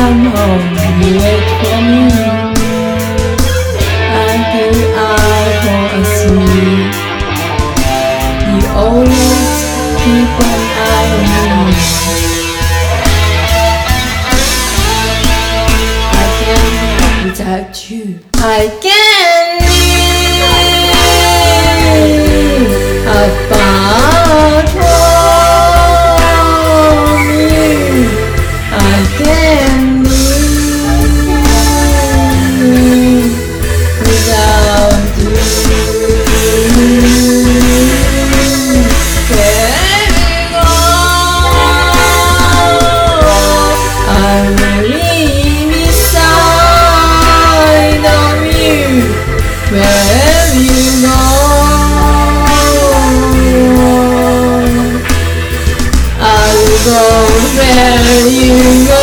come home, you wait for me until I fall asleep. You always keep an eye on me. I can't live without you. I can't live apart from you. I can't live without you. Wherever you go, I will be beside of you. Wherever you go, I will go where you go.